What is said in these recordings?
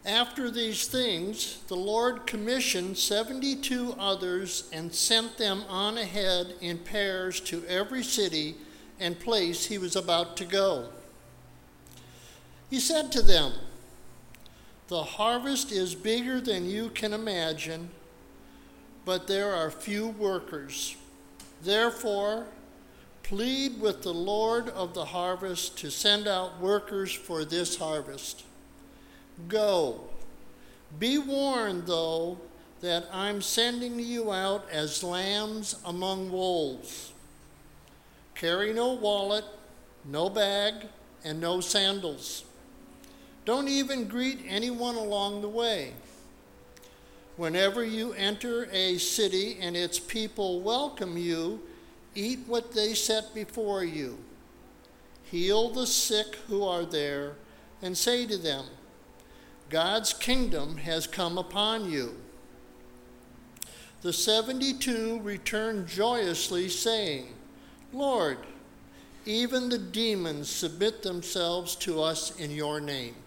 After these things, the Lord commissioned 72 others and sent them on ahead in pairs to every city and place he was about to go. He said to them, "The harvest is bigger than you can imagine, but there are few workers. Therefore, plead with the Lord of the harvest to send out workers for this harvest. Go. Be warned, though, that I'm sending you out as lambs among wolves. Carry no wallet, no bag, and no sandals. Don't even greet anyone along the way. Whenever you enter a city and its people welcome you, eat what they set before you. Heal the sick who are there, and say to them, 'God's kingdom has come upon you.'" The 72 returned joyously, saying, "Lord, even the demons submit themselves to us in your name."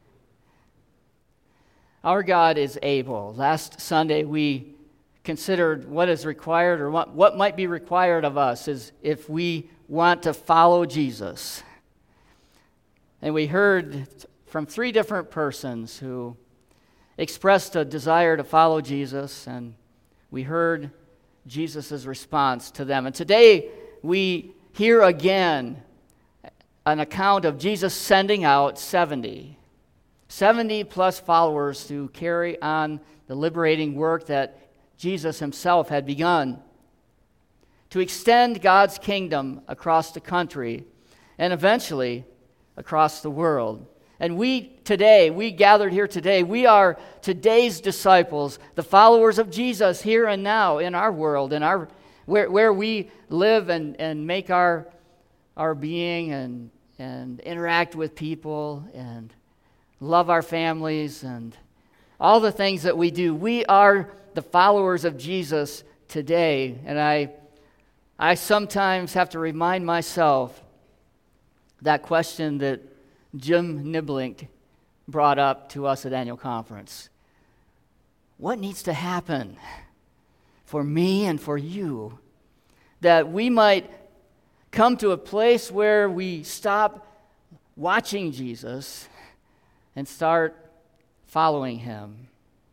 Our God is able. Last Sunday we considered what is required, or what might be required of us is if we want to follow Jesus. And we heard from 3 different persons who expressed a desire to follow Jesus, and we heard Jesus' response to them. And today we hear again an account of Jesus sending out 70 plus followers to carry on the liberating work that Jesus himself had begun, to extend God's kingdom across the country and eventually across the world. And we gathered here today, we are today's disciples, the followers of Jesus here and now in our world, in our where we live and make our being and interact with people and love our families and all the things that we do. We are the followers of Jesus today. And I sometimes have to remind myself that question that Jim Niblink brought up to us at annual conference. What needs to happen for me and for you that we might come to a place where we stop watching Jesus and start following him?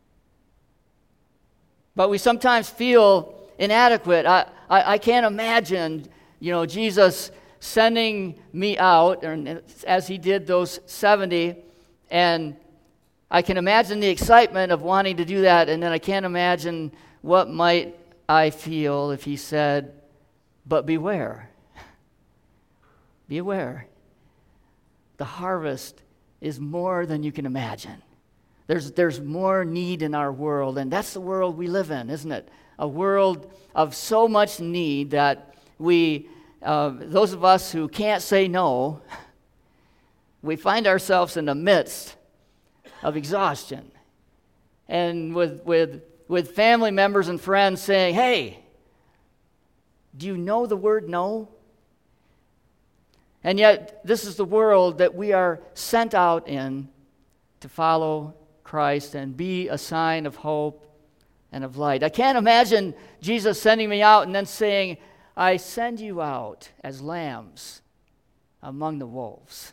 But we sometimes feel inadequate. I can't imagine, Jesus sending me out, and as he did those 70, and I can imagine the excitement of wanting to do that, and then I can't imagine what might I feel if he said, "But beware. Beware. The harvest is more than you can imagine." There's more need in our world, and that's the world we live in, isn't it? A world of so much need that we, those of us who can't say no, we find ourselves in the midst of exhaustion. And with family members and friends saying, "Hey, do you know the word no?" And yet, this is the world that we are sent out in to follow Christ and be a sign of hope and of light. I can't imagine Jesus sending me out and then saying, "I send you out as lambs among the wolves."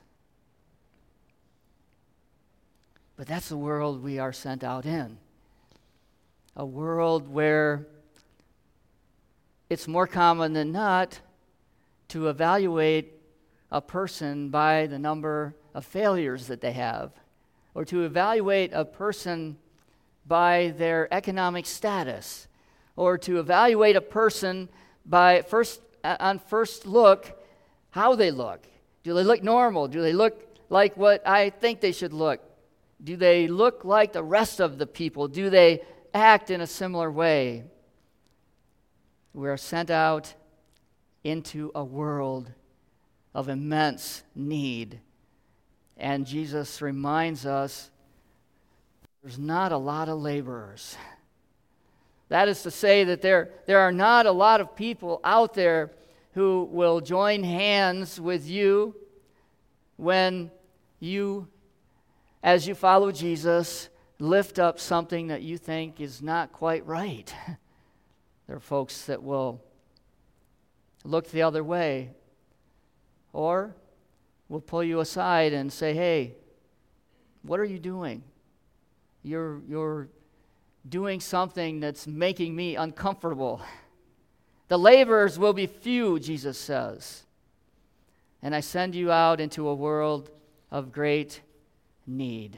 But that's the world we are sent out in. A world where it's more common than not to evaluate a person by the number of failures that they have, or to evaluate a person by their economic status, or to evaluate a person by on first look how they look. Do they look normal? Do they look like what I think they should look? Do they look like the rest of the people? Do they act in a similar way? We are sent out into a world of immense need. And Jesus reminds us there's not a lot of laborers. That is to say that there are not a lot of people out there who will join hands with you when you as you follow Jesus, lift up something that you think is not quite right. There are folks that will look the other way, or will pull you aside and say, hey, what are you doing? You're doing something that's making me uncomfortable. The laborers will be few, Jesus says, and I send you out into a world of great need.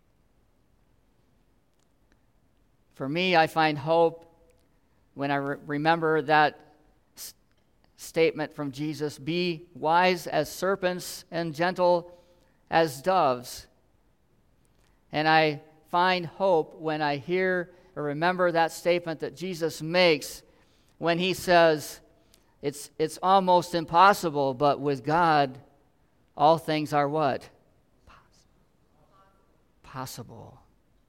For me, I find hope when I remember that statement from Jesus, be wise as serpents and gentle as doves. And I find hope when I hear or remember that statement that Jesus makes when he says, it's almost impossible, but with God, all things are what? Possible.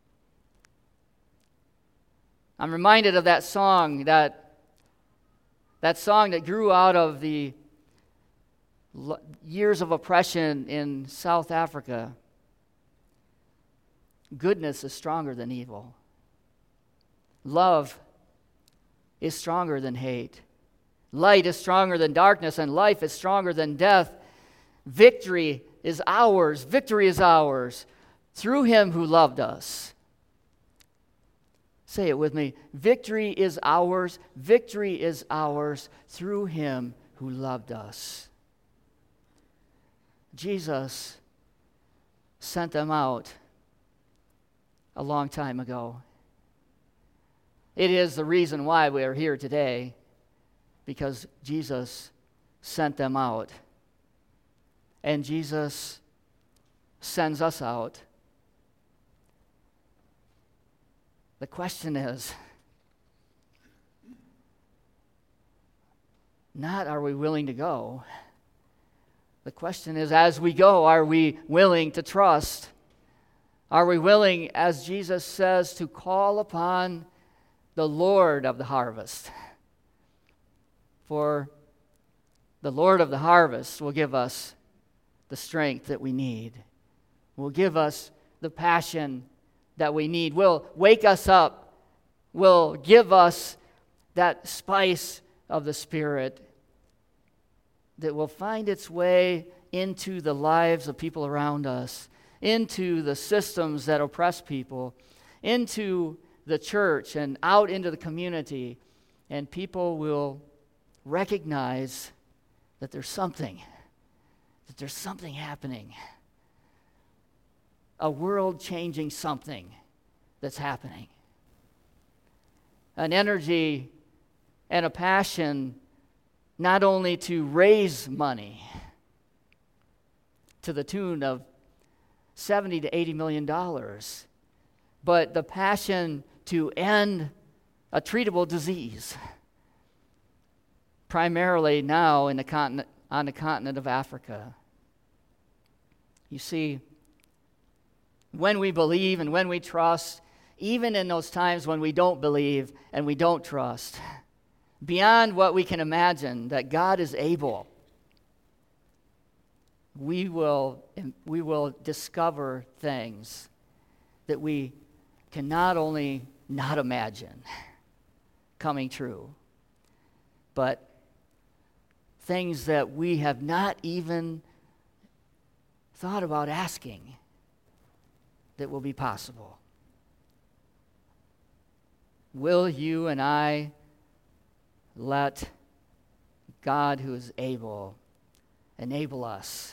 I'm reminded of that song that grew out of the years of oppression in South Africa. Goodness is stronger than evil. Love is stronger than hate. Light is stronger than darkness, and life is stronger than death. Victory is ours. Victory is ours through him who loved us. Say it with me. Victory is ours. Victory is ours through him who loved us. Jesus sent them out a long time ago. It is the reason why we are here today, because Jesus sent them out. And Jesus sends us out. The question is, not are we willing to go? The question is, as we go, are we willing to trust? Are we willing, as Jesus says, to call upon the Lord of the harvest? For the Lord of the harvest will give us the strength that we need, will give us the passion that we need, will wake us up, will give us that spice of the Spirit that will find its way into the lives of people around us, into the systems that oppress people, into the church and out into the community, and people will recognize that there's something happening. A world-changing something that's happening. An energy and a passion not only to raise money to the tune of $70 to $80 million, but the passion to end a treatable disease, primarily now on the continent of Africa. You see, when we believe and when we trust, even in those times when we don't believe and we don't trust, beyond what we can imagine, that God is able, we will discover things that we can not only not imagine coming true, but things that we have not even thought about asking that will be possible. Will you and I let God, who is able, enable us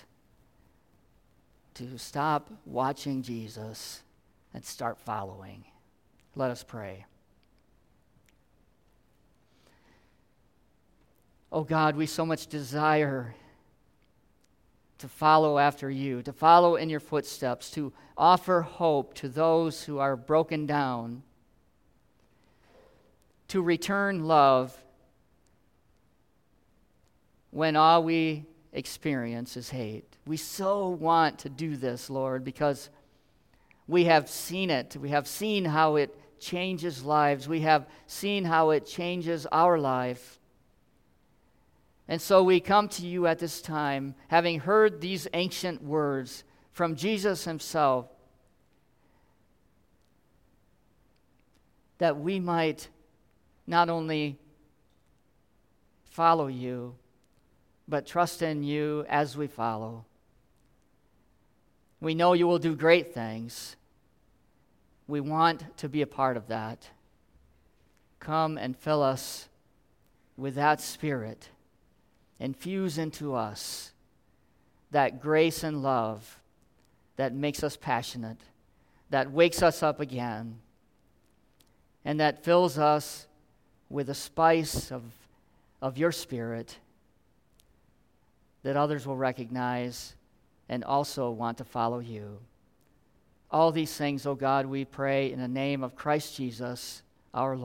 to stop watching Jesus and start following? Let us pray. Oh God, we so much desire to follow after you, to follow in your footsteps, to offer hope to those who are broken down, to return love when all we experience is hate. We so want to do this, Lord, because we have seen it. We have seen how it changes lives. We have seen how it changes our life. And so we come to you at this time, having heard these ancient words from Jesus himself, that we might not only follow you, but trust in you as we follow. We know you will do great things. We want to be a part of that. Come and fill us with that Spirit. Infuse into us that grace and love that makes us passionate, that wakes us up again, and that fills us with the spice of your Spirit that others will recognize and also want to follow you. All these things, O God, we pray in the name of Christ Jesus, our Lord.